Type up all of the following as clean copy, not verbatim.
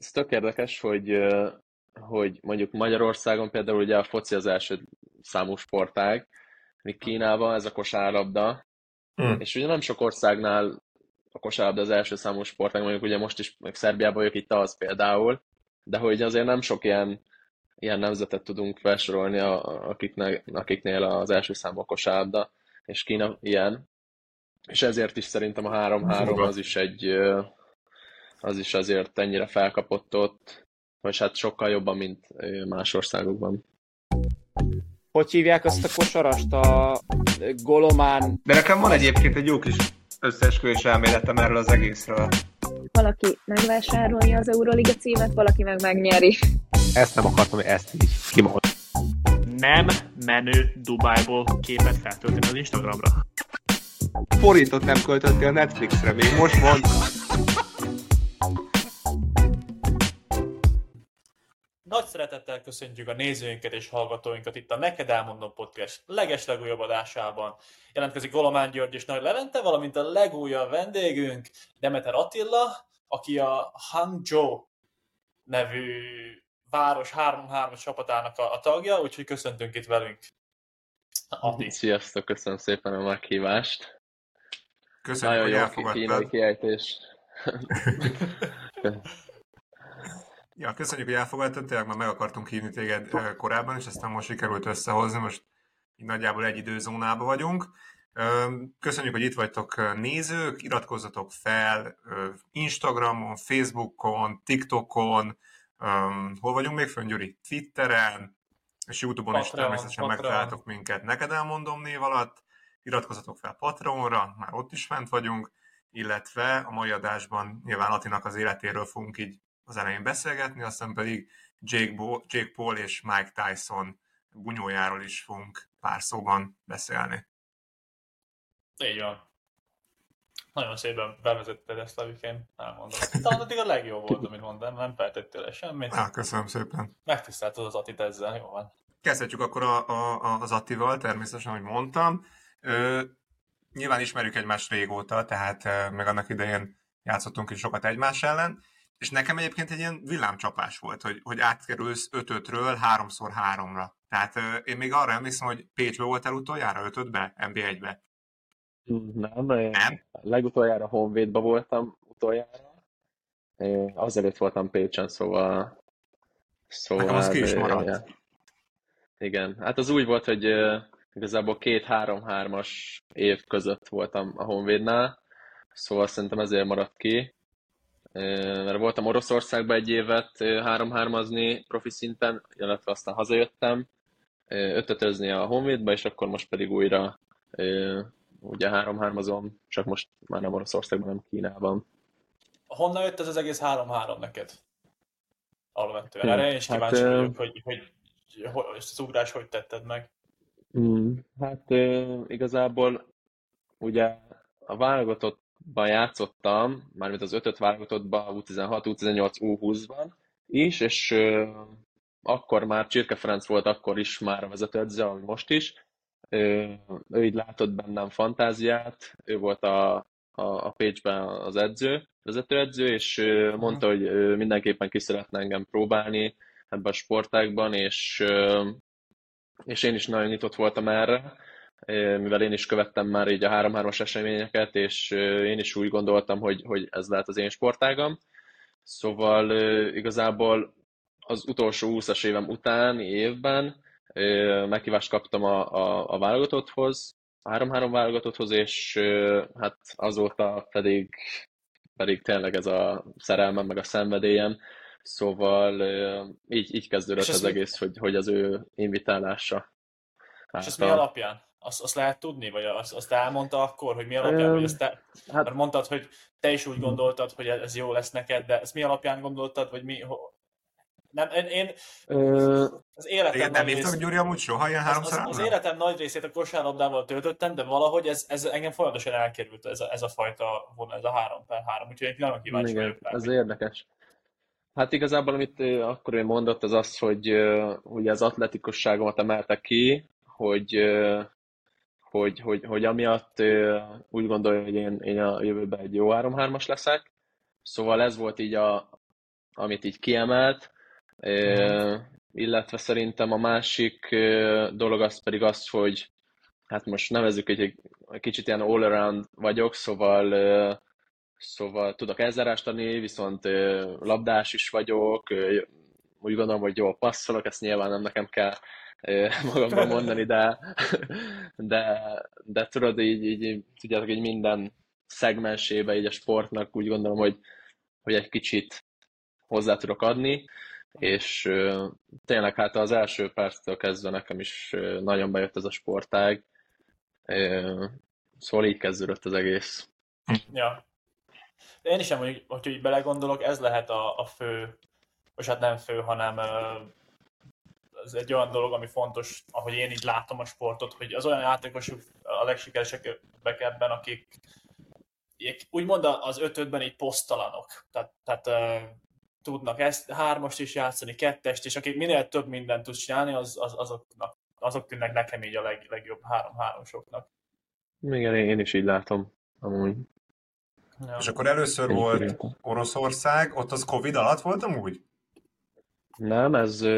ez tök érdekes, hogy mondjuk Magyarországon például ugye a foci az első számú sportág, míg Kínában ez a kosárlabda, Hm. és ugye nem sok országnál a kosárlabda az első számú sportág, mondjuk ugye most is meg Szerbiában vagyok itt az például, de hogy azért nem sok ilyen nemzetet tudunk felsorolni, akiknél az első számú a kosárlabda, és Kína ilyen. És ezért is szerintem a 3-3 Durva. az is azért ennyire felkapott ott, vagy hát sokkal jobban, mint más országokban. Hogy hívják azt a kosarast? A Golomán... De nekem van egyébként egy jó kis összeesküvés elméletem erről az egészről. Valaki megvásárolja az Euroliga címet, valaki meg megnyeri. Ezt nem akartam, hogy ezt így kimondom. Nem menő Dubájból képet feltölteni az Instagramra. Forintot nem költöttél Netflixre, még most mondtam. Nagy szeretettel köszöntjük a nézőinket és hallgatóinkat itt a Neked Elmondom Podcast legeslegújabb adásában. Jelentkezik Golomán György és Nagy Levente, valamint a legújabb vendégünk, Demeter Attila, aki a Hangzhou nevű város 3-3-as csapatának a tagja, úgyhogy köszöntünk itt velünk. Ati. Sziasztok, köszönöm szépen a meghívást. Köszönjük, Nagyon hogy jó kínai elfogadtad. kiejtés. Ja, köszönjük, hogy elfogadtad, tényleg már meg akartunk hívni téged korábban, és aztán most sikerült összehozni, most így nagyjából egy időzónában vagyunk. Köszönjük, hogy itt vagytok nézők, iratkozzatok fel Instagramon, Facebookon, TikTokon, hol vagyunk még fönn, Gyuri? Twitteren, és YouTube-on is természetesen megtaláltok minket Neked Elmondom név alatt. Iratkozzatok fel Patreonra, már ott is fent vagyunk, illetve a mai adásban nyilván Atinak az életéről fogunk így az elején beszélgetni, aztán pedig Jake Paul és Mike Tyson bunyójáról is fogunk pár szóban beszélni. Így van. Nagyon szépen bevezetted ezt, amikén elmondom. Talán addig a legjobb volt, amit mondtam, nem feltettél le semmit. Köszönöm szépen. Megtisztelted az Atit ezzel, jó van. Kezdhetjük akkor az Attival, természetesen, ahogy mondtam. Nyilván ismerjük egymást régóta, tehát meg annak idején játszottunk is sokat egymás ellen, és nekem egyébként egy ilyen villámcsapás volt, hogy átkerülsz 5-5-ről 3x3-ra. Tehát én még arra emlékszem, hogy Pécsbe voltál utoljára 5-5-be, NB1-be. Nem? Legutoljára Honvédba voltam utoljára. Azelőtt voltam Pécsen, szóval Nekem az ki is maradt. Ja. Igen, hát az úgy volt, hogy igazából 2-3-3-as év között voltam a Honvédnál, szóval szerintem ezért maradt ki. Mert voltam Oroszországban egy évet 3-3-azni profi szinten, illetve aztán hazajöttem 5-5-özni a Honvédba, és akkor most pedig újra ugye 3-3-azom, csak most már nem Oroszországban, nem Kínában. Honnan jött ez az egész 3-3 neked? Alapvetően. Erre én is kíváncsi vagyok, hogy ezt az ugrás hogy tetted meg? Hát igazából ugye a válogatottban játszottam, mármint az 5-5 válogatottban, U16, U18, U20-ban is, és akkor már Csirke Ferenc volt akkor is már a vezetőedző, ahogy most is. Ő így látott bennem fantáziát, ő volt a Pécsben az vezetőedző, és mondta, hogy mindenképpen ki szeretne engem próbálni ebben a sportágban, és én is nagyon nyitott voltam erre, mivel én is követtem már így a 3-3-as eseményeket, és én is úgy gondoltam, hogy ez lehet az én sportágam. Szóval igazából az utolsó 20-as évem utáni évben meghívást kaptam a válogatotthoz, a 3-3 válogatotthoz, és hát azóta pedig tényleg ez a szerelmem, meg a szenvedélyem. Szóval így kezdődött az egész, hogy az ő invitálása. És ezt mi alapján? Azt lehet tudni? Vagy azt elmondta akkor, hogy mi alapján? Vagy mert mondtad, hogy te is úgy gondoltad, hogy ez jó lesz neked, de ezt mi alapján gondoltad? Vagy mi... Nem, én az életem nem írtak, Gyuri, amúgy soha ilyen 3x3-ra? Az életem nagy részét a kosárlabdával töltöttem, de valahogy ez engem folyamatosan elkerült ez a fajta vonal, ez a 3x3, úgyhogy én nagyon kíváncsi vagyok rá. Ez érdekes. Hát igazából, amit akkor ő mondott, az az, hogy ugye az atletikusságomat emelte ki, hogy amiatt úgy gondolja, hogy én a jövőben egy jó 3-3-as leszek. Szóval ez volt így amit így kiemelt, illetve szerintem a másik dolog az pedig az, hogy hát most nevezzük, hogy egy kicsit ilyen all-around vagyok, szóval tudok elzárást adni, viszont labdás is vagyok, úgy gondolom, hogy jól passzolok, ezt nyilván nem nekem kell magamban mondani, de tudod, így tudjátok, így minden szegmensébe így a sportnak úgy gondolom, hogy egy kicsit hozzá tudok adni, és tényleg hát az első perctől kezdve nekem is nagyon bejött ez a sportág, szóval így kezdődött az egész. Ja. De én is sem, hogy így belegondolok, ez lehet a fő, vagy hát nem fő, hanem ez egy olyan dolog, ami fontos, ahogy én így látom a sportot, hogy az olyan játékosok a legsikeresebbek ebben, akik úgymond az ötödben így posztalanok. Tehát tudnak ezt hármast is játszani, kettest, és akik minél több mindent tud csinálni, azok tűnnek nekem így a legjobb 3-3-soknak. Igen, én is így látom, amúgy. Ja. És akkor először volt Oroszország, ott az Covid alatt volt amúgy? Nem,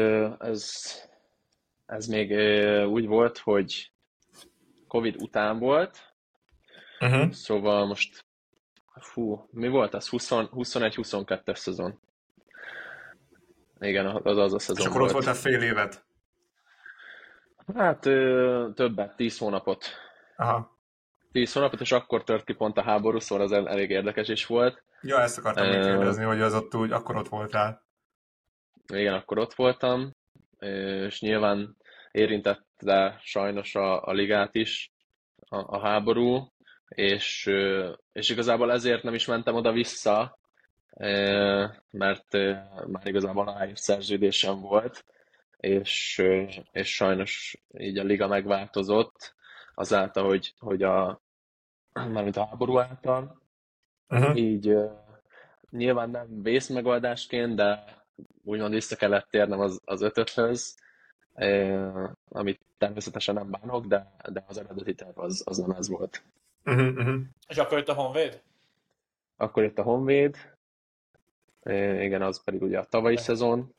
ez még úgy volt, hogy Covid után volt, szóval most, mi volt az? 21-22-es szezon. Igen, az a szezon. És akkor ott voltál fél évet? Hát többet, 10 hónapot. Aha. 10 hónapot, és akkor tört ki pont a háború, szóval az elég érdekes is volt. Ja, ezt akartam még kérdezni, hogy az ott úgy, akkor ott voltál. Igen, akkor ott voltam, és nyilván érintette sajnos a ligát is a háború, és igazából ezért nem is mentem oda-vissza, mert már igazából aláírt szerződésem volt, és sajnos így a liga megváltozott azáltal, hogy mármint a háború által. Így nyilván nem vészmegoldásként, de úgymond vissza kellett térnem az ötöthöz, amit természetesen nem bánok, de az eredeti terv az nem ez volt. És akkor jött a Honvéd? Akkor jött a Honvéd, igen, az pedig ugye a tavalyi szezon.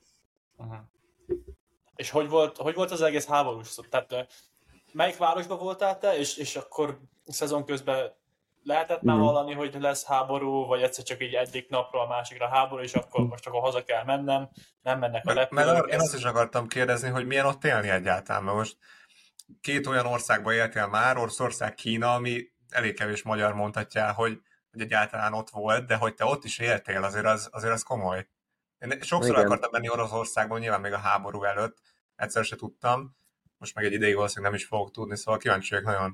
És hogy volt az egész háborús? Tehát melyik városban voltál te, és akkor szezon közben lehetett már hallani, hogy lesz háború, vagy egyszer csak így egyik napról a másikra háború, és akkor most akkor haza kell mennem, nem mennek a repülők. Én azt is akartam kérdezni, hogy milyen ott élni egyáltalán, mert most két olyan országban éltél már, Oroszország, Kína, ami elég kevés magyar mondhatja, hogy egyáltalán ott volt, de hogy te ott is éltél, azért az komoly. Én sokszor akartam menni Oroszországban, nyilván még a háború előtt, egyszer se tudtam, most meg egy ideig valószínűleg nem is fogok tudni, szóval kíváncsi vagyok nagyon.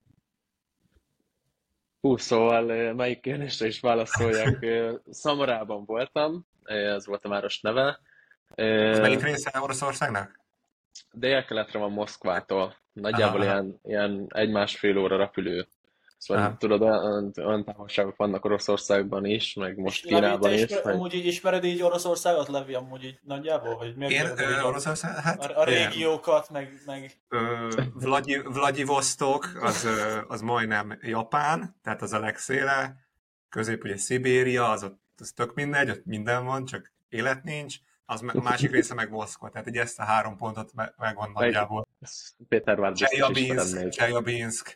Szóval melyik kérdésre is válaszoljak. Szamarában voltam, ez volt a város neve. Ez melyik része Oroszországnak? Dél-keletre van Moszkvától. Nagyjából ilyen 1-1,5 óra repülő. Szóval tudod, olyan távolságok vannak Oroszországban is, meg most Kínában is. Amúgy így ismered így Oroszországot, Levi, amúgy így nagyjából? Vagy én Oroszország, hát... A régiókat, meg... Vladivostok, az majdnem Japán, tehát az a legszéle. Közép ugye Szibéria, az tök mindegy, ott minden van, csak élet nincs. A másik része meg Moszkva, tehát így ezt a 3 pontot megvan nagyjából. Pétervár Csejabinszk.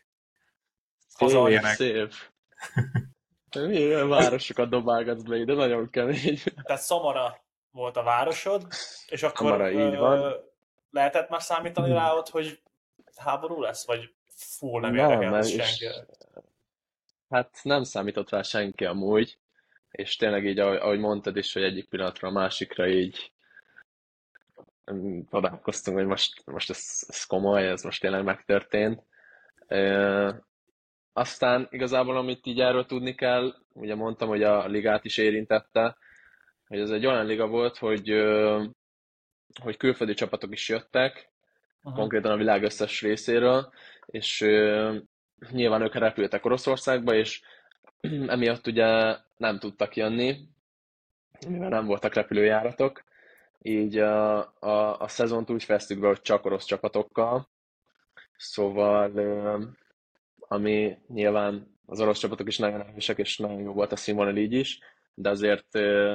Szép. Milyen városokat dobálgatsz be, de nagyon kemény. Tehát Szamara volt a városod, és akkor Szamara, így van. Lehetett már számítani rá ott, hogy háború lesz, vagy full nem érdekel senki? Hát nem számított rá senki amúgy, és tényleg így, ahogy mondtad is, hogy egyik pillanatra a másikra így találkoztunk, hogy most ez komoly, ez most tényleg megtörtént. Aztán igazából, amit így erről tudni kell, ugye mondtam, hogy a ligát is érintette, hogy ez egy olyan liga volt, hogy külföldi csapatok is jöttek, konkrétan a világ összes részéről, és nyilván ők repültek Oroszországba, és emiatt ugye nem tudtak jönni, mivel nem voltak repülőjáratok, így a szezont úgy fejeztük be, hogy csak orosz csapatokkal, szóval ami nyilván az orosz csapatok is nagyon erősek, és nagyon jó volt a színvonal így is, de azért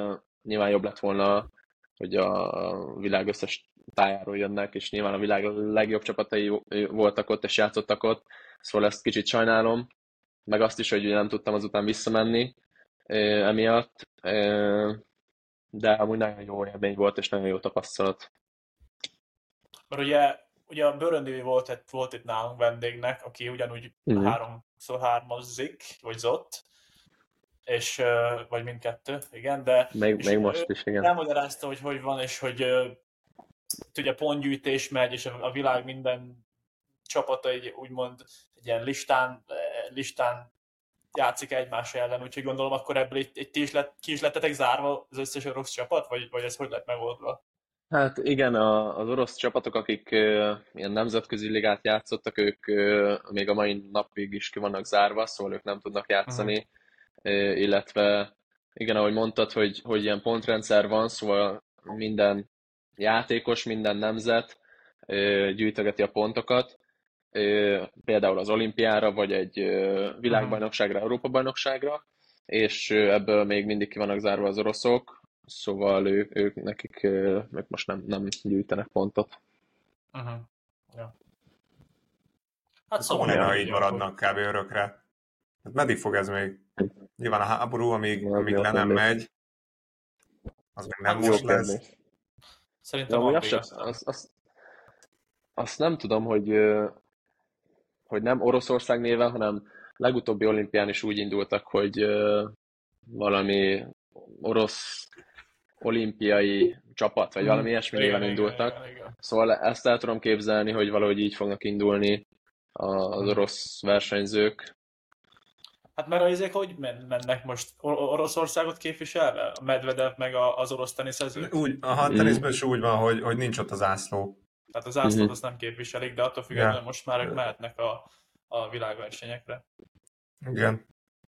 nyilván jobb lett volna, hogy a világ összes tájáról jönnek, és nyilván a világ legjobb csapatai voltak ott, és játszottak ott, szóval ezt kicsit sajnálom, meg azt is, hogy nem tudtam azután visszamenni emiatt, de amúgy nagyon jó élmény volt, és nagyon jó tapasztalat. Mert ugye a Bőröndévi volt itt nálunk vendégnek, aki ugyanúgy 3x3-azzik, vagy zott, és, vagy mindkettő, igen, de még most is, igen. elmagyarázta, hogy van, és hogy ugye pontgyűjtés megy, és a világ minden csapata úgymond egy ilyen listán játszik egymás ellen, úgyhogy gondolom akkor ebből ki is lettetek zárva az összes orosz csapat, vagy ez hogy lett megoldva? Hát igen, az orosz csapatok, akik ilyen nemzetközi ligát játszottak, ők még a mai napig is ki vannak zárva, szóval ők nem tudnak játszani, illetve igen, ahogy mondtad, hogy ilyen pontrendszer van, szóval minden játékos, minden nemzet gyűjtögeti a pontokat, például az olimpiára, vagy egy világbajnokságra, Európa-bajnokságra, és ebből még mindig ki vannak zárva az oroszok, szóval nekik most nem gyűjtenek pontot. Ja. Hát szóval ha így maradnak kb. Örökre. Hát meddig fog ez még? Nyilván a háború, amíg le nem megy, az még nem most lesz. Szerintem azt nem tudom, hogy nem Oroszország néven, hanem legutóbbi olimpián is úgy indultak, hogy valami orosz olimpiai csapat, vagy valami ilyesmi néven indultak. Igen. Szóval ezt el tudom képzelni, hogy valahogy így fognak indulni az orosz versenyzők. Hát mert ezek hogy mennek most? Oroszországot képviselve? A Medvedev meg az orosz teniszezők? A teniszben is úgy van, hogy nincs ott az zászló. Tehát az zászlót azt nem képviselik, de attól függetlenül most már ők mehetnek a világversenyekre. Igen.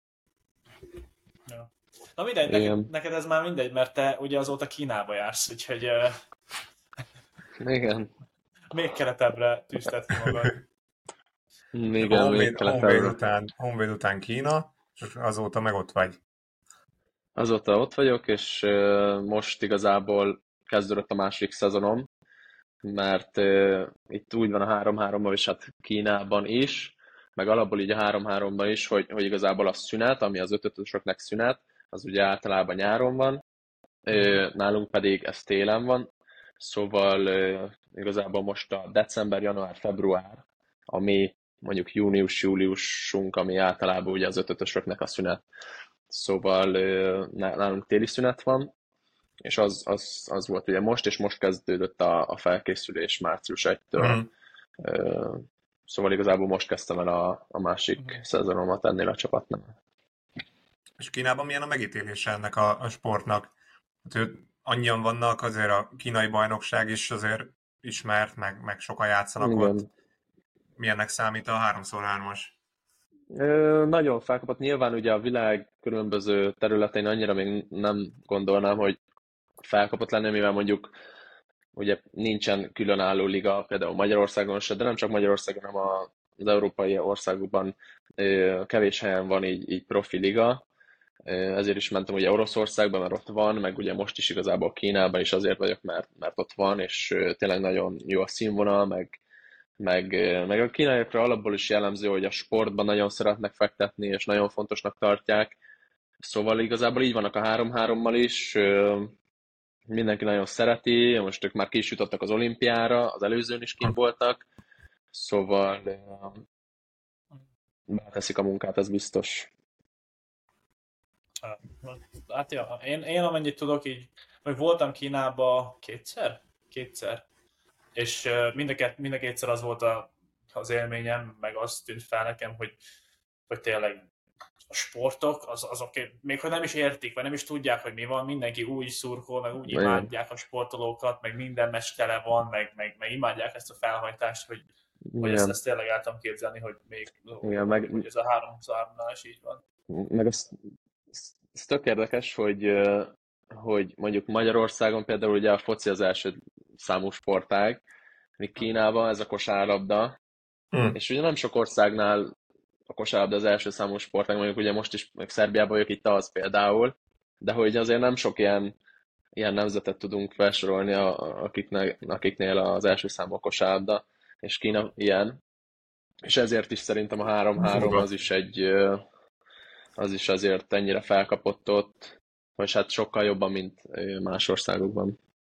Ja. Na mindegy, neked ez már mindegy, mert te ugye azóta Kínába jársz, úgyhogy igen. még keletebbre tűzted ki magad. Igen, még keletebbre. Honvéd után Kína, és azóta meg ott vagy. Azóta ott vagyok, és most igazából kezdődött a második szezonom, mert itt úgy van a 3-3-ban, és hát Kínában is, meg alapból így a 3-3-ban is, hogy igazából a szünet, ami az 5-5-ösöknek szünet, az ugye általában nyáron van, nálunk pedig ez télen van, szóval igazából most a december, január, február, ami mondjuk június-júliusunk, ami általában ugye az 5-5-ösöknek a szünet. Szóval nálunk téli szünet van, és az volt ugye most, és most kezdődött a felkészülés március 1-től. Szóval igazából most kezdtem el a másik szezonomat ennél a csapatnál. És Kínában milyen a megítélése ennek a sportnak? Hát, annyian vannak, azért a kínai bajnokság is azért ismert, meg sokan játszanak ott. Milyennek számít a 3x3-as? Nagyon felkapott. Nyilván ugye a világ különböző területein annyira még nem gondolnám, hogy felkapott lenne, mivel mondjuk ugye nincsen különálló liga, például Magyarországon se, de nem csak Magyarországon, hanem az európai országokban kevés helyen van így profi liga. Ezért is mentem ugye Oroszországba, mert ott van, meg ugye most is igazából Kínában is azért vagyok, mert ott van, és tényleg nagyon jó a színvonal, meg a kínaiakra alapból is jellemző, hogy a sportban nagyon szeretnek fektetni, és nagyon fontosnak tartják. Szóval igazából így vannak a 3-3-mal is, mindenki nagyon szereti, most ők már ki is jutottak az olimpiára, az előzőn is kint voltak, szóval beteszik a munkát, ez biztos. Hát ja, én amennyit tudok így, vagy voltam Kínába kétszer, és mind a kétszer az volt az élményem, meg azt tűnt fel nekem, hogy tényleg a sportok, azok még ha nem is értik, vagy nem is tudják, hogy mi van, mindenki úgy szurkol, meg úgy imádják a sportolókat, meg minden meccs tele van, meg imádják ezt a felhajtást, hogy ezt tényleg el tudom képzelni, hogy még hogy ez a 3-3-nál is így van. Meg ez tök érdekes, hogy mondjuk Magyarországon például ugye a foci az első számú sportág, míg Kínában ez a kosárlabda, és ugye nem sok országnál a kosárlabda az első számú sportág, mondjuk ugye most is meg Szerbiában vagyok, itt az például, de hogy azért nem sok ilyen ilyen nemzetet tudunk felsorolni, akiknél az első számú a kosárlabda, és Kína ilyen. És ezért is szerintem a 3-3 az is azért ennyire felkapott ott, vagy hát sokkal jobban, mint más országokban.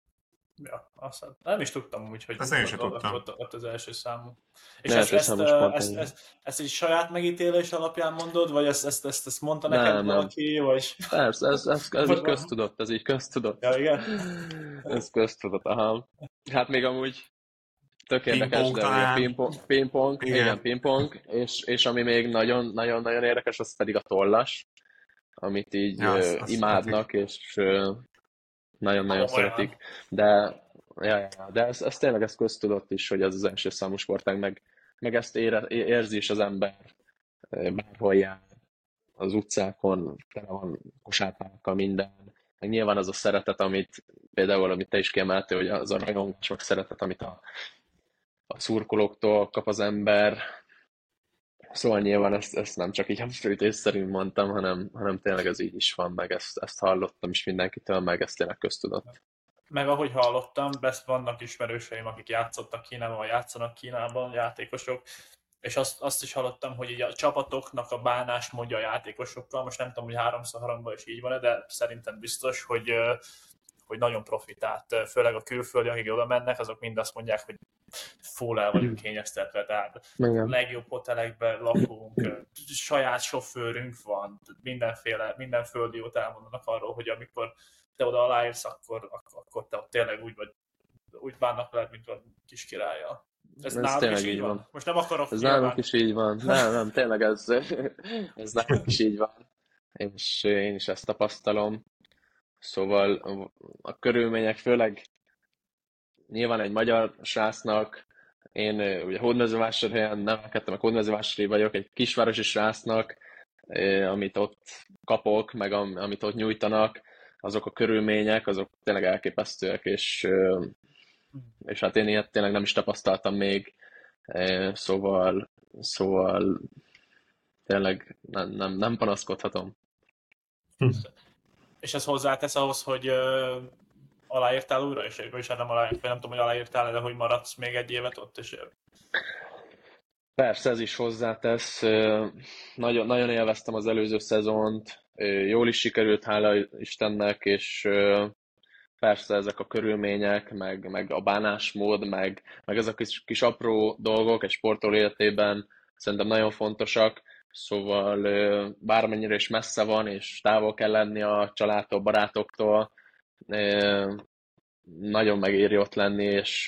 Ja, aztán nem is tudtam úgy, hogy Ezt én sem tudtam. ott az első számú. És Első számú sport, ezt egy saját megítélés alapján mondod, vagy ezt mondta neked Nem. valaki, vagy... Persze, ez így köztudott, ez így köztudott. Ja, igen? Ez köztudott, aha. Hát még amúgy tök érdekes, Pingpong de talán. pingpong, Igen. igen, pingpong, és ami még nagyon-nagyon érdekes, az pedig a tollas, amit így Ja, azt imádnak, és nagyon-nagyon Komolyan. szeretik. De ez tényleg ez köztudott is, hogy ez az első számú sportág, meg ezt érzi is az ember, bárhol jár, az utcákon, tele van kosárpályakkal minden. Meg nyilván az a szeretet, amit te is kiemeltél, hogy az a rajongás, meg szeretet, amit a szurkolóktól kap az ember. Szóval nyilván ezt nem csak így hamfrőtésszerűen mondtam, hanem tényleg ez így is van, meg ezt hallottam is mindenkitől, meg ezt tényleg köztudott. Meg ahogy hallottam, vannak ismerőseim, akik játszottak Kínában, vagy játszanak Kínában, játékosok, és azt is hallottam, hogy így a csapatoknak a bánásmódja a játékosokkal, most nem tudom, hogy 3x3-ban is így van, de szerintem biztos, hogy nagyon profitált, főleg a külföldi, akik oda mennek, azok mind azt mondják, hogy full el vagyunk kényeztetve, tehát Igen. legjobb hotelekben lakunk, saját sofőrünk van, minden földi jót elmondanak arról, hogy amikor te oda aláírsz, akkor te ott tényleg úgy bánnak veled, mint a kis királlyal. Ez nálunk is így van? Most nem akarok... Ez nálunk is így van. Nem, tényleg ez nálunk is így van. És én is ezt tapasztalom. Szóval a körülmények főleg nyilván egy magyar srácnak, én ugye Hódmezővásárhelyen nevelkedtem, meg Hódmezővásári vagyok, egy kisvárosi srácnak, amit ott kapok, meg amit ott nyújtanak, azok a körülmények, azok tényleg elképesztőek, és hát én ilyet tényleg nem is tapasztaltam még, szóval tényleg nem panaszkodhatom. És ez hozzátesz ahhoz, hogy aláírtál újra, és hát nem aláírtál, nem tudom, hogy aláírtál, de hogy maradsz még egy évet ott, és... Persze, ez is hozzátesz. Nagyon élveztem az előző szezont, jól is sikerült, hála Istennek, és persze ezek a körülmények, meg a bánásmód, meg ezek a kis apró dolgok egy sportoló életében szerintem nagyon fontosak, szóval bármennyire is messze van, és távol kell lenni a családtól, barátoktól, nagyon megéri ott lenni, és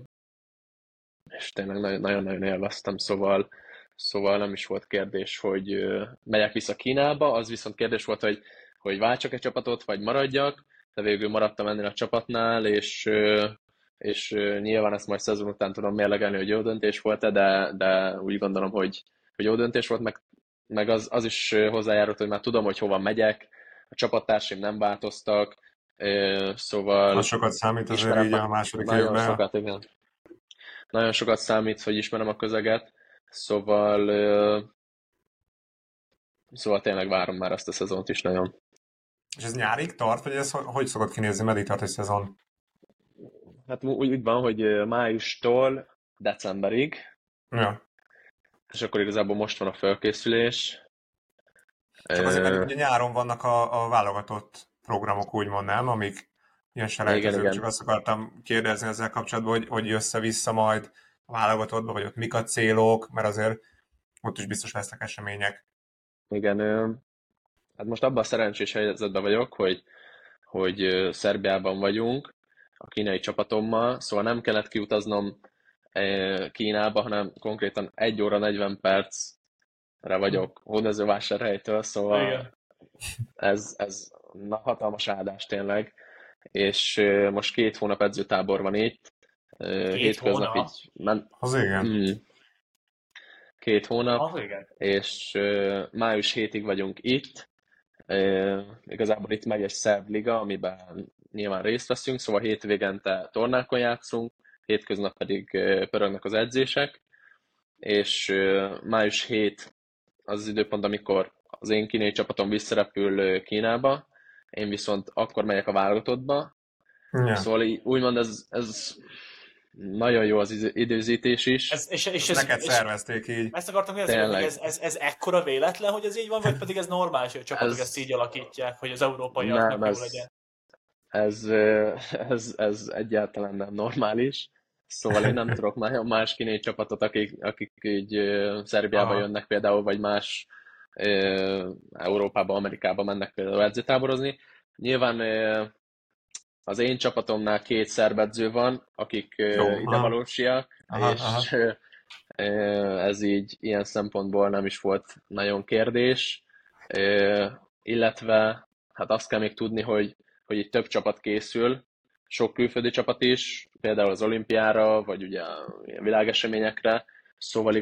tényleg nagyon-nagyon élveztem, szóval nem is volt kérdés, hogy megyek vissza Kínába, az viszont kérdés volt, hogy váltsak egy csapatot, vagy maradjak, de végül maradtam ennél a csapatnál, és nyilván ezt majd szezon után tudom mérlegelni, hogy jó döntés volt-e, de úgy gondolom, hogy jó döntés volt, meg az is hozzájárult, hogy már tudom, hogy hova megyek, a csapattársaim nem változtak, szóval... Az sokat számít azért így a második évben. Nagyon sokat, igen. Nagyon sokat számít, hogy ismerem a közeget, szóval tényleg várom már ezt a szezont is nagyon. És ez nyárig tart, vagy ez hogy szokott kinézni, meddig tart egy szezon? Hát úgy van, hogy májustól decemberig, Ja. és akkor igazából most van a felkészülés. Csak azért, mert ugye nyáron vannak a válogatott programok, úgymond, nem? Amik ilyen selejtezők, Igen. csak azt akartam kérdezni ezzel kapcsolatban, hogy össze-vissza majd a válogatottba, vagy ott mik a célok, mert azért ott is biztos lesznek események. Igen, hát most abban a szerencsés helyzetben vagyok, hogy Szerbiában vagyunk, a kínai csapatommal, szóval nem kellett kiutaznom Kínába, hanem konkrétan 1 óra 40 percre vagyok Hódmezővásárhelytől, szóval Igen. ez hatalmas áldás tényleg, és most 2 hónap edzőtábor van itt, 7 hónap? így Az igen. 2 hónap, Az igen. és május 7-ig vagyunk itt. Igazából itt megy egy szerb liga, amiben nyilván részt veszünk, szóval hétvégente tornákon játszunk, hétköznap pedig pörögnek az edzések, és május 7 az időpont, amikor az én kínai csapatom visszarepül Kínába, én viszont akkor megyek a válogatottba. Ja. Szóval úgymond ez nagyon jó az időzítés is. Neked szervezték így. Ezt akartam kérdezni, hogy ez ekkora véletlen, hogy ez így van, vagy pedig ez normális, hogy a csapatok ezt így alakítják, hogy az európaiaknak jó legyen? Ez egyáltalán nem normális. Szóval én nem tudok más kinégy csapatot, akik így Szerbiába jönnek például, vagy más Európába, Amerikába mennek például edzőtáborozni. Nyilván az én csapatomnál 2 szerb edző van, akik idevalósiak, és ez így ilyen szempontból nem is volt nagyon kérdés. Illetve hát azt kell még tudni, hogy itt több csapat készül, sok külföldi csapat is, például az olimpiára, vagy ugye a világeseményekre, szóval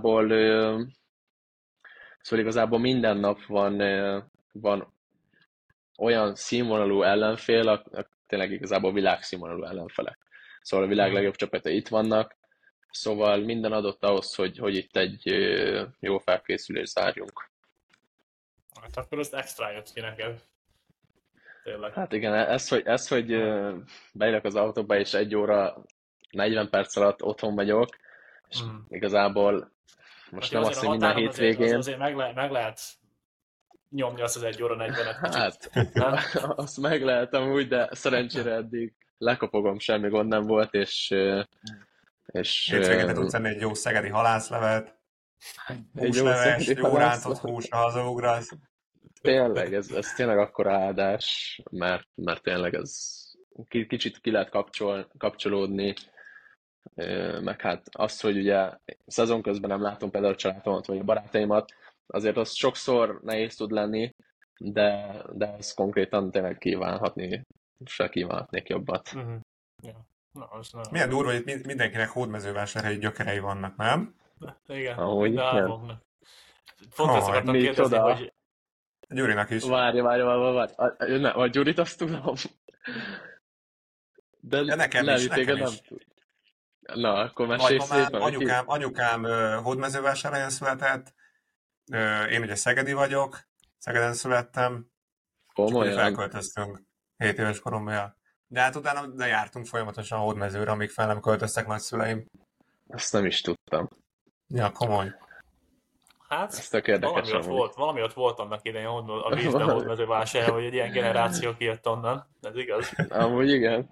igazából minden nap van olyan színvonalú ellenfél, tényleg igazából világszínvonalú ellenfelek. Szóval a világ legjobb csapatai itt vannak, szóval minden adott ahhoz, hogy itt egy jó felkészülést zárjunk. Hát akkor azt extra jött ki neked. Tényleg. Hát igen, ez, hogy beülök az autóba, és 1 óra 40 perc alatt otthon vagyok, és igazából most hát nem azt, hogy minden hétvégén... Azért meg lehet nyomni azt az 1 óra 40-et kicsit. Hát, azt meg lehet amúgy, de szerencsére eddig lekopogom, semmi gond nem volt, és hétvégén tudsz enni egy jó szegedi halászlevet, húsleves, jó rántott húsra hazaugrasz. Tényleg, ez tényleg akkora áldás, mert tényleg ez kicsit ki lehet kapcsolódni, meg hát az, hogy ugye szezon közben nem látom például a családomat vagy a barátaimat, azért az sokszor nehéz tud lenni, de ez konkrétan tényleg kívánhatnék jobbat. Mm-hmm. Ja. Na, milyen durva, hogy mindenkinek hódmezővásárhelyi gyökerei vannak, nem? Igen, ahogy de álmoknak. Pont ezt akartam kérdezni, hogy... Gyurinak is. Várj. A Gyurit azt tudom. De nekem is. Nem tud. Na, akkor mesélj szépen. Anyukám hódmezővásárhelyen született, én ugye szegedi vagyok, Szegeden születtem, komolyan? Felköltöztünk 7 éves koromban. De hát utána jártunk folyamatosan hódmezőre, amíg fel nem költöztek nagyszüleim. Ezt nem is tudtam. Ja, komoly. Hát, ez tök érdekes. Valami ott volt annak idején a vízben hódmezővásárhelyen, hogy egy ilyen generáció kijött onnan. Ez igaz? Amúgy igen.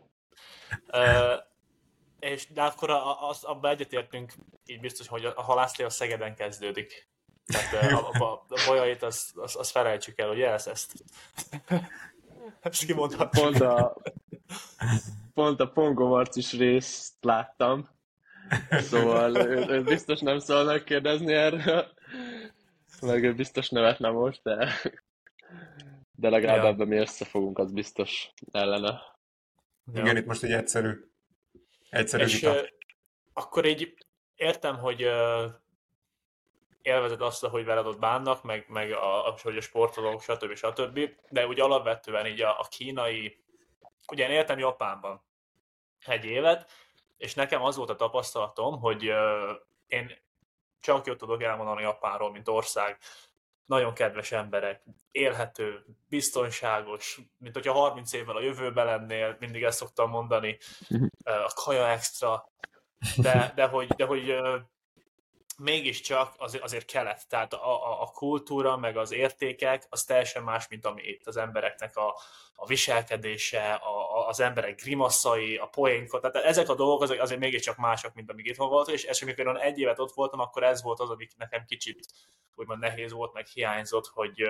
De akkor abban egyetértünk, így biztos, hogy a halászlé a Szegeden kezdődik. Tehát a bajait azt felejtsük el, ugye ezt kimondhatjuk. Pont a Pongo Marcis részt láttam, szóval ő biztos nem szólnak kérdezni erről, meg ő biztos nevetne most, de legalább ebben mi összefogunk, az biztos ellene. Igen, itt most egy egyszerű vita. Akkor így értem, hogy élvezed azt, hogy veled ott bánnak, meg hogy a sportolók, stb. De ugye alapvetően így a kínai, ugye én éltem Japánban 1 évet, és nekem az volt a tapasztalatom, hogy én csak jót tudok elmondani Japánról, mint ország. Nagyon kedves emberek, élhető, biztonságos, mint hogyha 30 évvel a jövőben lennél, mindig ezt szoktam mondani, a kaja extra, de hogy mégiscsak azért kelet, tehát a kultúra, meg az értékek, az teljesen más, mint ami itt az embereknek a viselkedése, az emberek grimaszai, a poénkot, tehát ezek a dolgok azért mégiscsak mások, mint amíg itthon volt, és amikor én 1 évet ott voltam, akkor ez volt az, amik nekem kicsit úgymond nehéz volt, meg hiányzott, hogy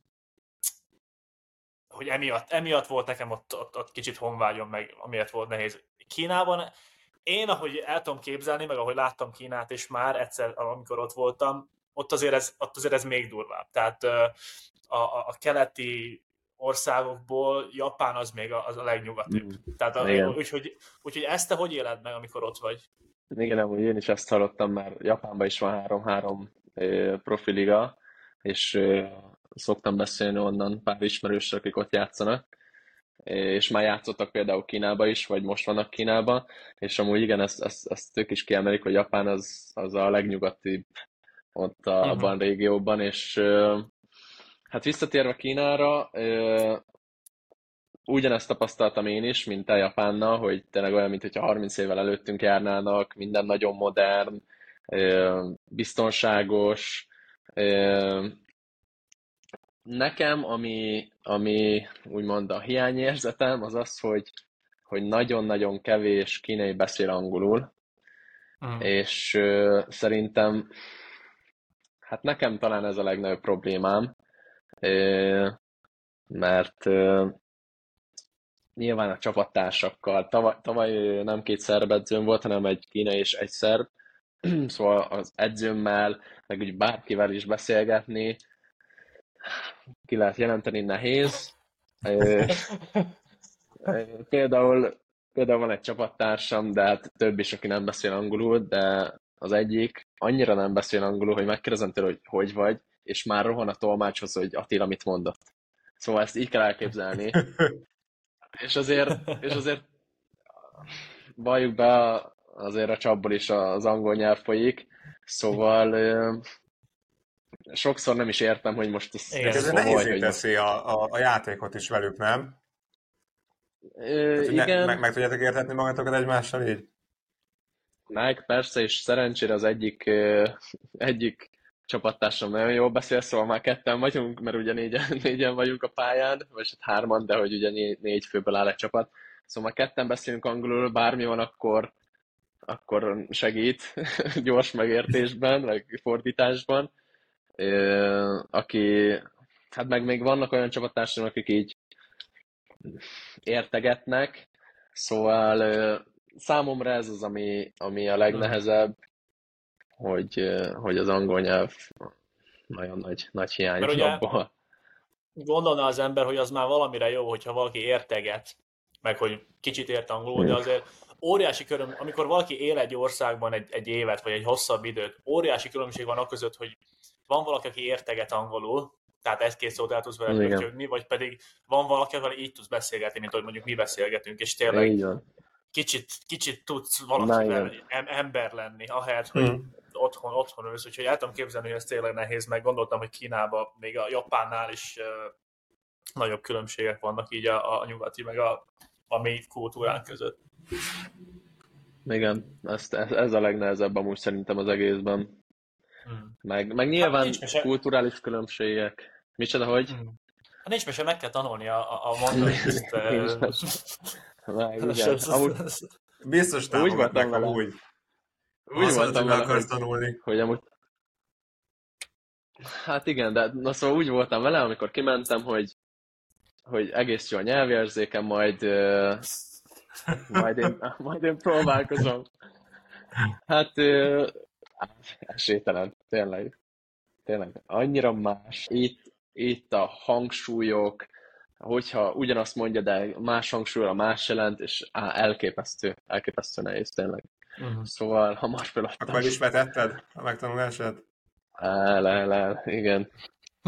emiatt volt nekem ott kicsit honvágyom, meg amiatt volt nehéz. Kínában én, ahogy el tudom képzelni, meg ahogy láttam Kínát is már egyszer, amikor ott voltam, ott azért ez még durvább. Tehát a keleti országokból Japán az még az a legnyugatibb. Tehát úgyhogy ezt te hogy éled meg, amikor ott vagy? Igen, amúgy én is ezt hallottam, mert Japánban is van 3 profiliga, és szoktam beszélni onnan pár ismerősről, akik ott játszanak, és már játszottak például Kínába is, vagy most vannak Kínában, és amúgy igen, ezt ők is kiemelik, hogy Japán az a legnyugatibb ott abban a régióban, és hát visszatérve Kínára, ugyanezt tapasztaltam én is, mint a Japánnal, hogy tényleg olyan, mintha 30 évvel előttünk járnának, minden nagyon modern, biztonságos. Nekem, ami úgymond a hiányérzetem, az az, hogy nagyon-nagyon kevés kínai beszél angolul, és szerintem, hát nekem talán ez a legnagyobb problémám, mert nyilván a csapattársakkal, tavaly nem 2 szerb edzőm volt, hanem egy kínai és egy szerb, szóval az edzőmmel, meg úgy bárkivel is beszélgetni, ki lehet jelenteni, nehéz. Például van egy csapattársam, de hát több is, aki nem beszél angolul, de az egyik annyira nem beszél angolul, hogy megkérdezem tőle, hogy vagy, és már rohan a tolmácshoz, hogy Attila mit mondott. Szóval ezt így kell elképzelni. És azért valljuk be, azért a csapból is az angol nyelv folyik, szóval sokszor nem is értem, hogy most ez nehézé teszi a játékot is velük, nem? Igen. Meg tudjátok értetni magatokat egymással így? Meg persze, és szerencsére az egyik csapattársam nagyon jól beszél, szóval már 2-en vagyunk, mert ugye 4-en vagyunk a pályán, vagy 3-an, de hogy ugye 4 főből áll egy csapat. Szóval már 2-en beszélünk angolul, bármi van, akkor segít gyors megértésben, meg fordításban. Hát meg még vannak olyan csapattársaim, akik így értegetnek, szóval számomra ez az, ami a legnehezebb, hogy az angol nyelv nagyon nagy hiány abból. Gondolna az ember, hogy az már valamire jó, hogyha valaki érteget, meg hogy kicsit ért angolul, de azért óriási különbség, amikor valaki él egy országban egy évet, vagy egy hosszabb időt, óriási különbség van között, hogy van valaki, aki érteget angolul, tehát 1-2 szót el tudsz vele pöttyögni, vagy pedig van valaki, akivel így tudsz beszélgetni, mint ahogy mondjuk mi beszélgetünk, és tényleg kicsit tudsz valakivel ember lenni, ahelyett, hogy otthon ülsz, úgyhogy el tudom képzelni, hogy ez tényleg nehéz, meg gondoltam, hogy Kínában, még a Japánnál is nagyobb különbségek vannak így a nyugati, meg a mi kultúránk között. Igen, ez a legnehezebb amúgy szerintem az egészben. Meg nyilván kulturális különbségek. Micsoda, hogy? Hát nincs mese, meg kell tanulni a mandarint. Biztos támogatnak amúgy. Úgy voltam vele, akarsz tanulni. Hogy amúgy... Hát igen, de szóval úgy voltam vele, amikor kimentem, hogy egész jó a nyelvérzékem, majd én próbálkozom. Hát esélytelen, tényleg annyira más. Itt a hangsúlyok, hogyha ugyanazt mondja, de más hangsúlyra más jelent, és elképesztő nehéz tényleg. Szóval hamar feladtam. Akkor is vetetted a megtanulását? Igen.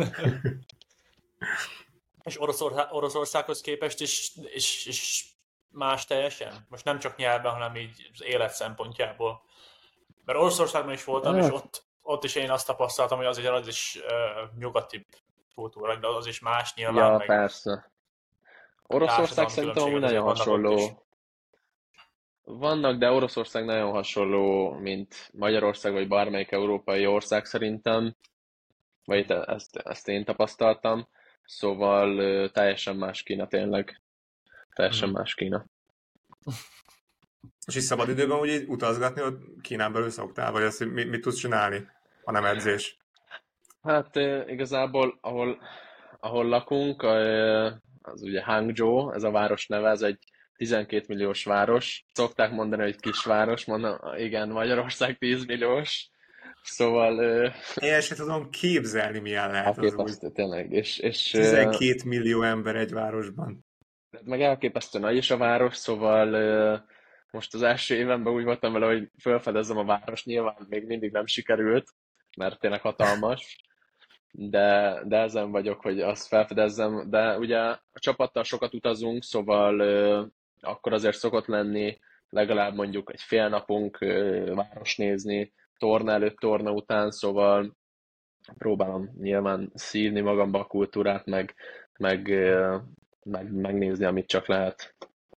És Oroszországhoz képest is más teljesen? Most nem csak nyelven, hanem így az élet szempontjából. Mert Oroszországban is voltam, és ott is én azt tapasztaltam, hogy az is nyugati kultúra, de az is más nyilván. Ja, persze. Oroszország szerintem amúgy nagyon hasonló. Vannak, de Oroszország nagyon hasonló, mint Magyarország, vagy bármelyik európai ország szerintem. Vagy ezt én tapasztaltam. Szóval teljesen más Kína tényleg. Teljesen más Kína. És is szabad időben úgy így utazgatni, hogy Kínán belül szoktál, vagy azt mit tudsz csinálni, ha nem edzés? Hát igazából, ahol lakunk, az ugye Hangzhou, ez a város neve, ez egy 12 milliós város. Szokták mondani, hogy kisváros, mondom, igen, Magyarország 10 milliós. Szóval... Én sem tudom képzelni, milyen lehet az úgy. Tényleg. És 12 millió ember egy városban. Meg elképesztő nagy is a város, szóval most az első évenben úgy voltam vele, hogy felfedezzem a város, nyilván még mindig nem sikerült, mert tényleg hatalmas, de ezen vagyok, hogy azt felfedezzem, de ugye a csapattal sokat utazunk, szóval akkor azért szokott lenni legalább mondjuk egy fél napunk város nézni, torna előtt, torna után, szóval próbálom nyilván szívni magamba a kultúrát, meg megnézni, amit csak lehet.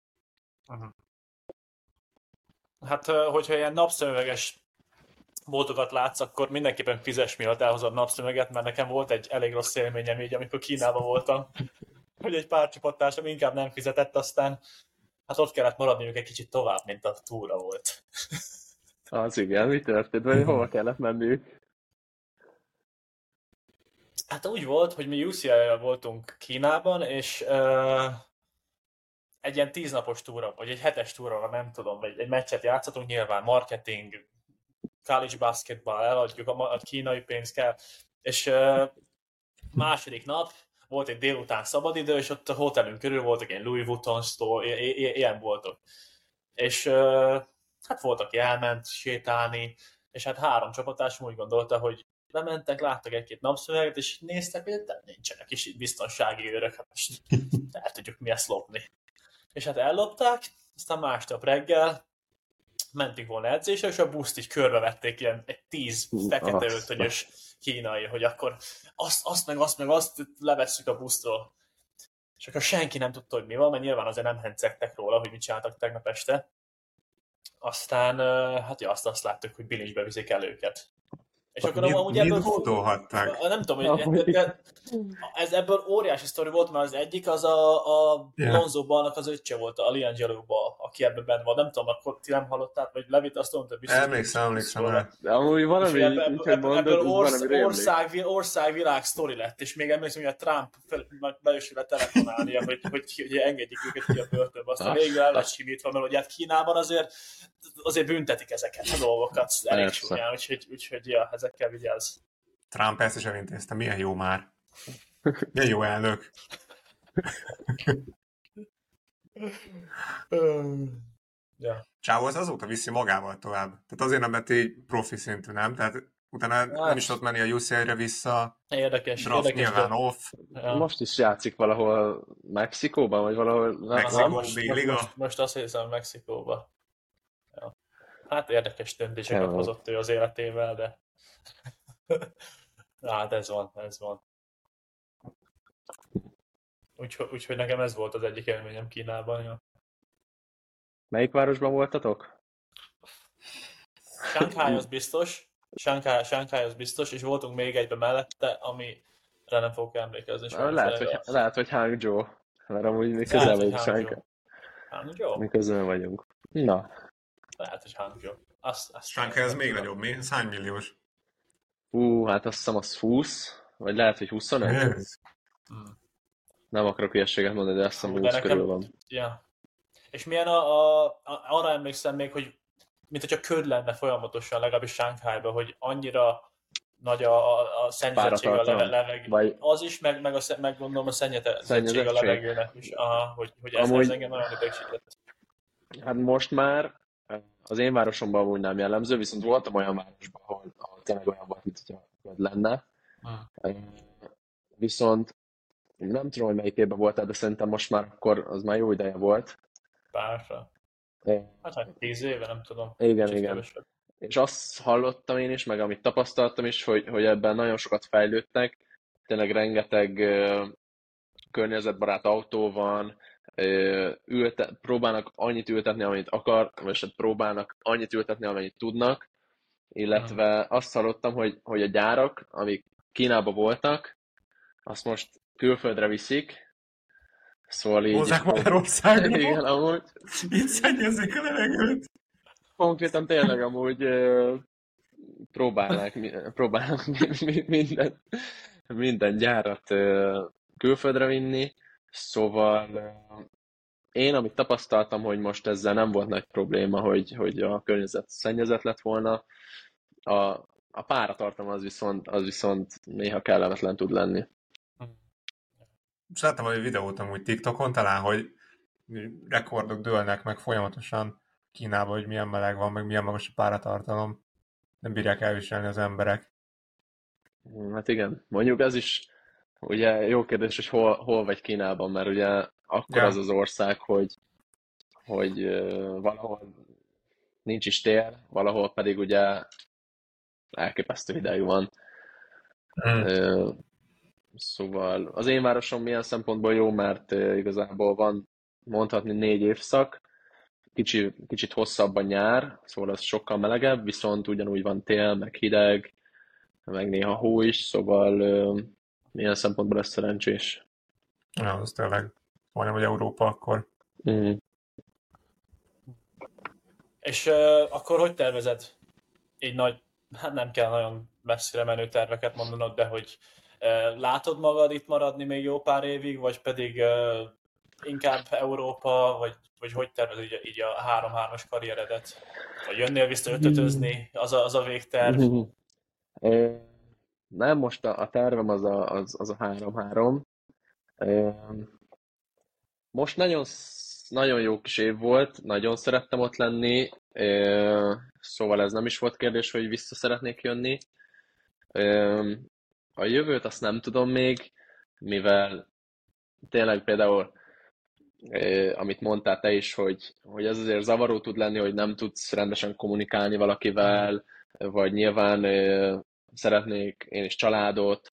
Hát, hogyha ilyen napszemüveges boltokat látsz, akkor mindenképpen fizes, mielőtt elhozod napszemüveget, mert nekem volt egy elég rossz élményem így, amikor Kínában voltam, hogy egy pár csapattársam inkább nem fizetett, aztán hát ott kellett maradniuk egy kicsit tovább, mint a túra volt. Az igen, mi történt? Vagy hova kellett menniük? Hát úgy volt, hogy mi UCI-jel voltunk Kínában, és egy ilyen 10 napos túra, vagy egy 7-es túra, nem tudom, vagy egy meccset játszhatunk, nyilván marketing, college basketball, eladjuk, a kínai pénz kell, és második nap volt egy délután szabadidő, és ott a hotelünk körül voltak ilyen Louis Vuitton store, ilyen voltak. És hát volt, aki elment sétálni, és hát 3 csapattársam úgy gondolta, hogy lementek, láttak egy-két napszöveget, és néztek, hogy nincsenek is itt biztonsági őrök, hát most el tudjuk mi ezt lopni. És hát ellopták, aztán másnap reggel mentünk volna edzésre, és a buszt így körbevették ilyen egy 10 fekete öltönyös kínai, hogy akkor azt levesszük a busztról. És akkor senki nem tudta, hogy mi van, mert nyilván azért nem hencegtek róla, hogy mit csináltak tegnap este. Aztán, hát ja, azt láttuk, hogy bilincsbe viszik el őket. És akkor amúgy mit gondolhatták? Nem tudom, hogy ebből óriási sztori volt, mert az egyik az a Lonzo Ballnak az öccse volt, a Liangelo Ball, aki ebben benne van. Nem tudom, akkor ti nem hallották, vagy Levit azt mondta, biztos. Emlékszem rá. De amúgy valami, ebből országvilág sztori lett, és még emlékszem, hogy a Trump bejösül telefonálnia, hogy engedjék őket ki a börtönbe. Aztán végül el lett simítva, mert ugye hát Kínában azért büntetik ezeket a dolgokat elég súlyán, úgyhogy ja, ezekkel vigyázz. Trump ezt is elintézte, milyen jó már. Milyen jó elnök. Ja. Csávó az azóta viszi magával tovább. Tehát azért nem lett így profi szintű, nem? Tehát utána nem is tudott menni a UCI-re vissza. Érdekes. Nyilván off. Ja. Most is játszik valahol Mexikóban, vagy valahol... Mexikó, B-liga. Most azt hiszem Mexikóba. Ja. Hát érdekes döntéseket hozott ő az életével, de... Hát ez van. Úgyhogy nekem ez volt az egyik élményem Kínában. Ja. Melyik városban voltatok? Shanghai az biztos. Shanghai az biztos, és voltunk még egyben mellette, amire nem fogok emlékezni. Lehet, hogy Hangzhou. Mert amúgy mi közel vagyunk Shanghai. Hangzhou? Mi közel vagyunk. Na. Lehet, hogy Hangzhou. Shanghai ez még nagyobb, mi? Ez hány milliós? Hát azt hiszem az 20, vagy lehet, hogy 21. Nem akarok hülyeséget mondani, de azt hiszem 20 körül van. Ja. És milyen arra emlékszem még, hogy mint hogyha köd lenne folyamatosan, legalábbis Shanghaiban, hogy annyira nagy a szennyezettség a levegő. Az is, meg gondolom a szennyezettség a levegőnek is. Hogy ez engem nagyon idegesített. Hát most már az én városomban amúgy nem jellemző, viszont voltam olyan városban, ahol tényleg olyan volt, mint hogyha köd lenne. Viszont nem tudom, hogy melyik évben voltál, de szerintem most már akkor az már jó ideje volt. Párra. Hát 10 éve, nem tudom. Igen. És azt hallottam én is, meg amit tapasztaltam is, hogy ebben nagyon sokat fejlődtek. Tényleg rengeteg környezetbarát autó van, próbálnak annyit ültetni, amennyit akar, vagy próbálnak annyit ültetni, amennyit tudnak. Illetve azt hallottam, hogy a gyárak, amik Kínában voltak, azt most külföldre viszik. Szóval így... Hozzák Magyarországra. Igen, amúgy. Így szennyezik a levegőt. Konkrétan tényleg amúgy próbálnak minden gyárat külföldre vinni. Szóval én, amit tapasztaltam, hogy most ezzel nem volt nagy probléma, hogy a környezet szennyezett lett volna. A páratartalom az viszont néha kellemetlen tud lenni. És láttam egy videót amúgy TikTokon talán, hogy rekordok dőlnek meg folyamatosan Kínában, hogy milyen meleg van, meg milyen magas a páratartalom. Nem bírják elviselni az emberek. Hát igen, mondjuk ez is ugye jó kérdés, hogy hol vagy Kínában, mert ugye akkor az az ország, hogy valahol nincs is tél, valahol pedig ugye elképesztő hideg van. Szóval az én városom milyen szempontból jó, mert igazából van mondhatni 4 évszak, kicsit hosszabb a nyár, szóval az sokkal melegebb, viszont ugyanúgy van tél, meg hideg, meg néha hó is, szóval milyen szempontból ez szerencsés. Ja, az tényleg majdnem, hogy Európa akkor. Mm. És akkor hogy tervezed? Így hát nem kell nagyon messzire menő terveket mondanod, de hogy látod magad itt maradni még jó pár évig, vagy pedig inkább Európa, vagy hogy tervezed így a 3-3-as karrieredet? Vagy jönnél vissza ötötözni, az a végterv? Nem, most a tervem az a 3-3. Most nagyon jó kis év volt, nagyon szerettem ott lenni, szóval ez nem is volt kérdés, hogy vissza szeretnék jönni. A jövőt azt nem tudom még, mivel tényleg például, amit mondtál te is, hogy ez azért zavaró tud lenni, hogy nem tudsz rendesen kommunikálni valakivel, vagy nyilván szeretnék én is családot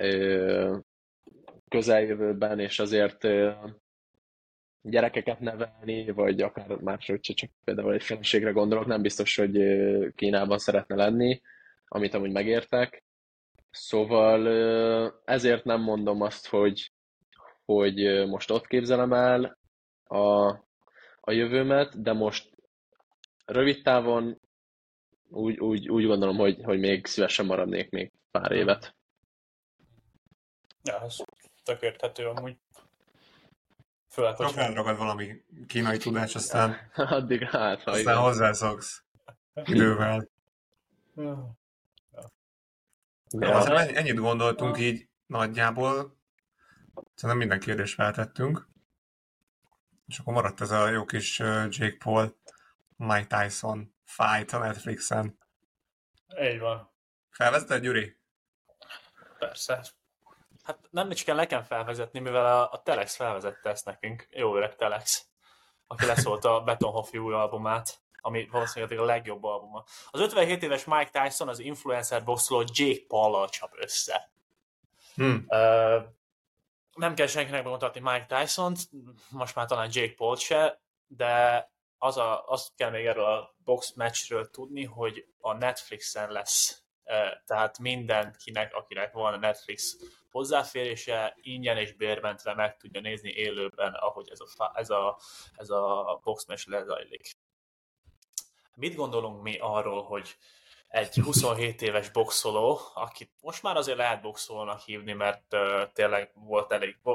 közeljövőben, és azért gyerekeket nevelni, vagy akár máshogy csak például egy feleségre gondolok, nem biztos, hogy Kínában szeretne lenni, amit amúgy megértek. Szóval ezért nem mondom azt, hogy most ott képzelem el a jövőmet, de most rövid távon úgy gondolom, hogy még szívesen maradnék még pár évet. Ja, ez tök érthető amúgy. Főleg, Csak elragad valami kínai tudás, aztán Addig aztán hozzászoksz idővel. Ja. Ennyit gondoltunk így nagyjából. Szerintem minden kérdést feltettünk. És akkor maradt ez a jó kis Jake Paul, Mike Tyson fight a Netflixen. Így van. Felvezeted, Gyuri? Persze. Hát nem is kell nekem felvezetni, mivel a Telex felvezette ezt nekünk. Jó öreg Telex, aki leszólt a Betonhoff új albumát, ami valószínűleg a legjobb albuma. Az 57 éves Mike Tyson az influencer boxoló Jake Paul-lal csap össze. Nem kell senkinek bemutatni Mike Tyson-t, most már talán Jake Paul-t se, de azt kell még erről a box matchről tudni, hogy a Netflixen lesz. Tehát mindenkinek, akinek van Netflix hozzáférése, ingyen és bérmentve meg tudja nézni élőben, ahogy ez a box match lezajlik. Mit gondolunk mi arról, hogy egy 27 éves boxoló, akit most már azért lehet boxolónak hívni, mert tényleg volt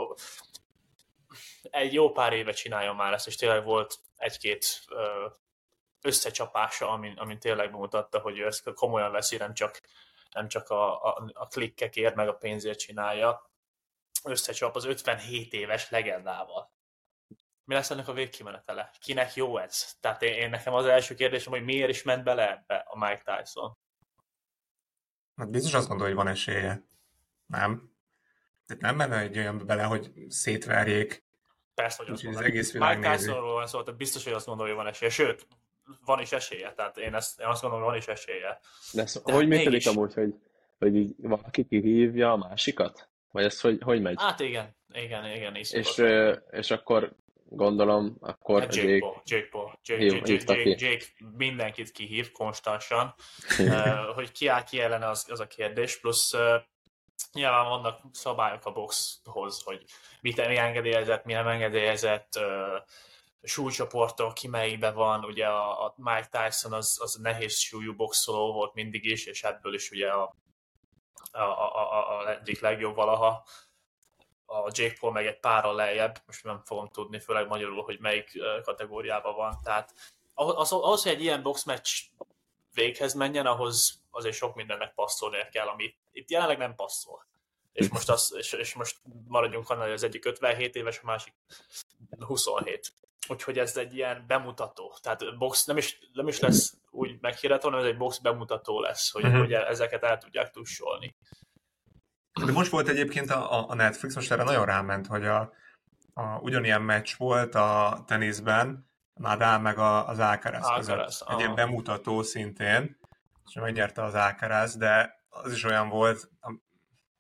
egy jó pár éve csinálja már ezt, és tényleg volt egy-két összecsapása, amin tényleg bemutatta, hogy ő ezt komolyan veszi, nem csak a klikkekért, meg a pénzért csinálja. Összecsap az 57 éves legendával. Mi lesz ennek a végkimenetele? Kinek jó ez? Tehát én nekem az első kérdésem, hogy miért is ment bele ebbe a Mike Tyson? Hát biztos azt gondolja, hogy van esélye. Nem? Tehát nem menne egy olyan bele, hogy szétverjék. Persze, hogy azt az egész világ Mike Tysonról van szó, tehát biztos, hogy azt gondolja, hogy van esélye. Sőt, van is esélye. Tehát én azt gondolom, hogy van is esélye. De hogy működik amúgy, hogy így valaki kihívja a másikat? Vagy ez hogy megy? Hát igen. És akkor gondolom, akkor hát Jake Paul. Jake mindenkit kihív konstansan. Hogy ki áll ki ellene, az a kérdés. Plusz nyilván vannak szabályok a boxhoz, hogy mi engedélyezett, mi nem engedélyezett, súlycsoportok, ki melyikben van. Ugye a Mike Tyson az nehéz súlyú boxoló volt mindig is, és ebből is ugye a egyik legjobb valaha. A Jake Paul meg egy párral lejjebb, most nem fogom tudni, főleg magyarul, hogy melyik kategóriában van. Tehát ahhoz, hogy egy ilyen boxmatch véghez menjen, ahhoz azért sok mindennek passzolnia kell, ami itt jelenleg nem passzol. És most maradjunk annál, hogy az egyik 57 éves, a másik 27. Úgyhogy ez egy ilyen bemutató. Tehát box nem is lesz úgy meghirdetve, hanem ez egy box bemutató lesz, hogy ezeket el tudják tussolni. De most volt egyébként a Netflix, most erre nagyon ráment, hogy ugyanilyen meccs volt a teniszben, Nadal meg az Alcaraz között. Egy ilyen bemutató szintén, és megnyerte az Alcaraz, de az is olyan volt,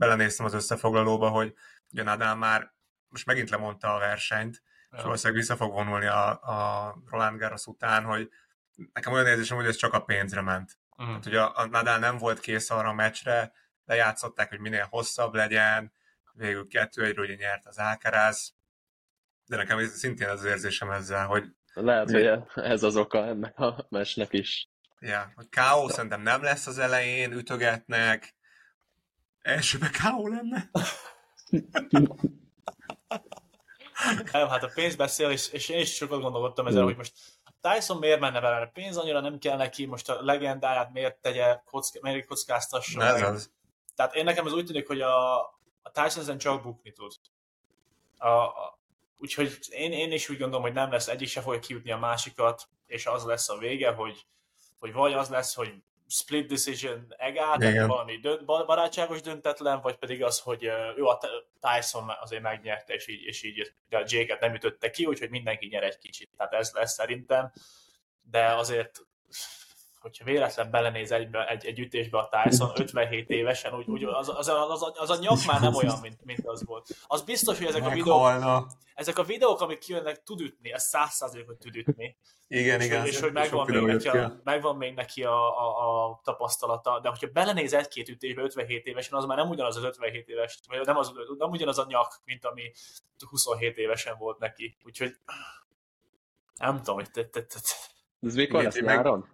belenéztem az összefoglalóba, hogy ugye Nadal már most megint lemondta a versenyt, és valószínűleg vissza fog vonulni a Roland Garros után, hogy nekem olyan érzésem, hogy ez csak a pénzre ment. Tehát ugye a Nadal nem volt kész arra a meccsre, de játszották, hogy minél hosszabb legyen, végül 2-1-ről ugye nyert az Alcaraz, de nekem szintén az érzésem ezzel, hogy lehet, hogy ez az oka ennek a meccsnek is. Ja, hogy K.O. szerintem nem lesz az elején, ütögetnek, elsőbe K.O. lenne. Nem, hát a pénz beszél, és én is sokat gondolkodtam ezzel, hogy most Tyson miért menne vele, mert pénz annyira nem kell neki, most a legendáját miért tegye, miért kockáztassa. Ez az. Tehát én nekem az úgy tűnik, hogy a Tyson ezen csak bukni tud. Úgyhogy én is úgy gondolom, hogy nem lesz, egyik se fogja kiütni a másikat, és az lesz a vége, hogy vagy az lesz, hogy split decision egál, tehát valami barátságos döntetlen, vagy pedig az, hogy jó, a Tyson azért megnyerte, és így de a Jake-et nem ütötte ki, úgyhogy mindenki nyer egy kicsit. Tehát ez lesz szerintem. De azért, hogyha véletlen belenéz egy ütésbe a Tyson 57 évesen, úgy az a nyak már nem olyan, mint az volt. Az biztos, hogy ezek a videók, amik kijönnek, tud ütni, ez 100% hogy tud ütni. Igen. És hogy megvan még neki a tapasztalata, de hogyha belenéz egy-két ütésbe 57 évesen, az már nem ugyanaz az 57 éves, vagy nem ugyanaz a nyak, mint ami 27 évesen volt neki. Úgyhogy nem tudom, hogy Ez mikor lesz, nyáron?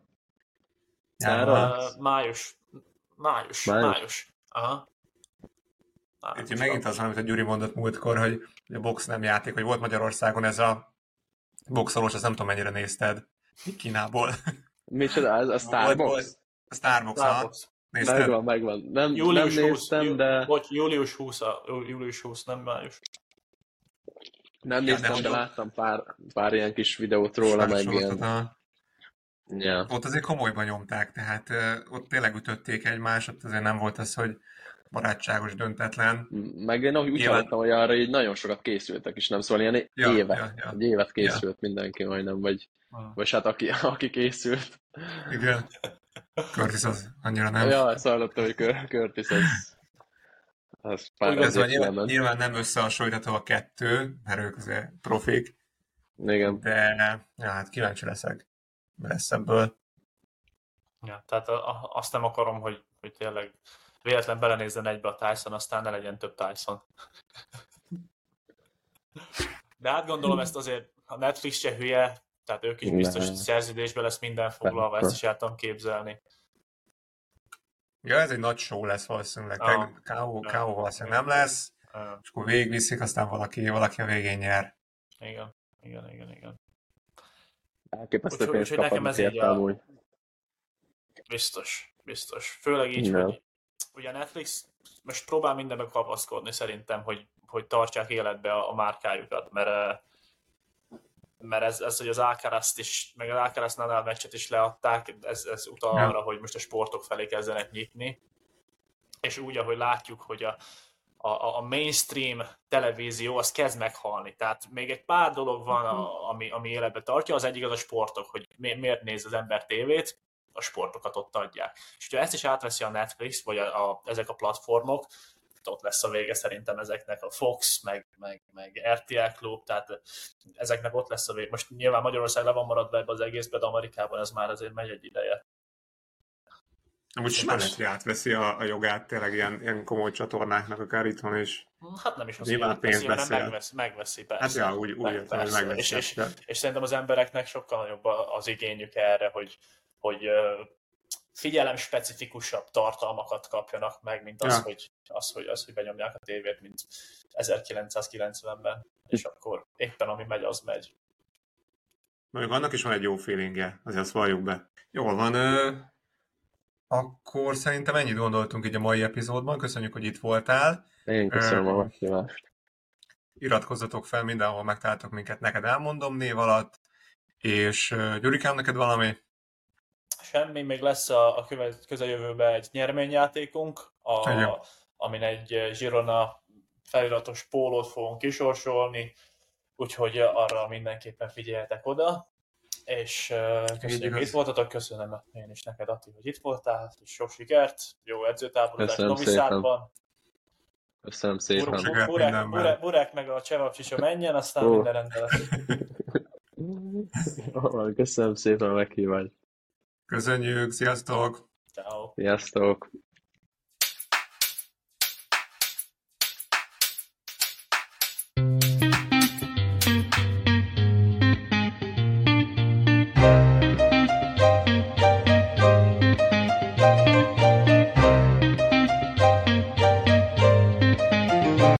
Május. Aha. Itt megint az, amit a Gyuri mondott múltkor, hogy a box nem játék, hogy volt Magyarországon ez a boxolós, azt nem tudom mennyire nézted Kínából. Micsoda, a Starbox? A Starbox. Nézted? Megvan. Nem néztem, de... Július 20, nem május. Nem néztem, de láttam pár ilyen kis videót róla, meg ilyen... Ja. Ott azért komolyban nyomták, tehát ott tényleg ütötték egymást, ott azért nem volt az, hogy barátságos, döntetlen. Meg én úgy hallottam, hogy arra így nagyon sokat készültek is, nem szóval ilyen egy évet készült mindenki majdnem, vagy hát aki készült. Igen. Curtis az annyira nem. Ja, ezt hallottam, hogy Curtis az nyilván nem összehasonlítható a kettő, mert ők azért profik. Igen. De hát kíváncsi leszek. Lesz ebből. Ja, tehát azt nem akarom, hogy tényleg véletlen belenézzen egybe a Tyson, aztán ne legyen több Tyson. De hát gondolom ezt azért a Netflix se hülye, tehát ők is biztos, hogy szerződésben lesz minden foglalva, ezt is el tudom képzelni. Ja, ez egy nagy show lesz valószínűleg. K.O. valószínűleg nem lesz, és akkor végigviszik, aztán valaki a végén nyer. Igen. Elképesztő pénzt kaphatnak érte amúgy. Biztos. Főleg így, hogy ugye Netflix most próbál mindenbe kapaszkodni szerintem, hogy tartsák életbe a márkájukat, mert ez hogy az Alcarazt is, meg az Alcaraz Nadal meccset is leadták, ez utal arra, hogy most a sportok felé kezdenek nyitni. És úgy, ahogy látjuk, hogy a mainstream televízió az kezd meghalni. Tehát még egy pár dolog van, ami életbe tartja. Az egyik az a sportok, hogy miért néz az ember tévét, a sportokat ott adják. És hogyha ezt is átveszi a Netflix, vagy ezek a platformok, ott lesz a vége szerintem ezeknek a Fox, meg RTL Klub, tehát ezeknek ott lesz a vége. Most nyilván Magyarország le van maradva ebbe az egészbe, de Amerikában ez már azért megy egy ideje. Amúgy Smelletri átveszi a jogát tényleg ilyen komoly csatornáknak, akár itthon is. Hát nem is az, nyilván pénzt beszél. Megveszi, persze. Hát ja, úgy értem, hogy megveszi. És szerintem az embereknek sokkal nagyobb az igényük erre, hogy figyelem-specifikusabb tartalmakat kapjanak meg, mint hogy benyomják a tévét, mint 1990-ben, és akkor éppen ami megy, az megy. Mondjuk annak is van egy jó feelingje, azért azt valljuk be. Jól van, akkor szerintem ennyit gondoltunk így a mai epizódban. Köszönjük, hogy itt voltál. Én köszönöm a meghívást. Iratkozzatok fel mindenhol, megtaláltok minket, neked elmondom név alatt. És Gyurikám, neked valami? Semmi, még lesz a közeljövőben egy nyereményjátékunk, amin egy Girona feliratos pólót fogunk kisorsolni, úgyhogy arra mindenképpen figyeljetek oda. És köszönjük, hogy itt voltatok, köszönöm én is neked, Atti, hogy itt voltál, és sok sikert, jó edzőtáborozás Novi Sadban, Köszönöm szépen. Burák meg a csevapcsisa menjen, aztán minden rendben lesz. Köszönöm szépen a meghívást. Köszönjük, sziasztok! Ciao. Sziasztok!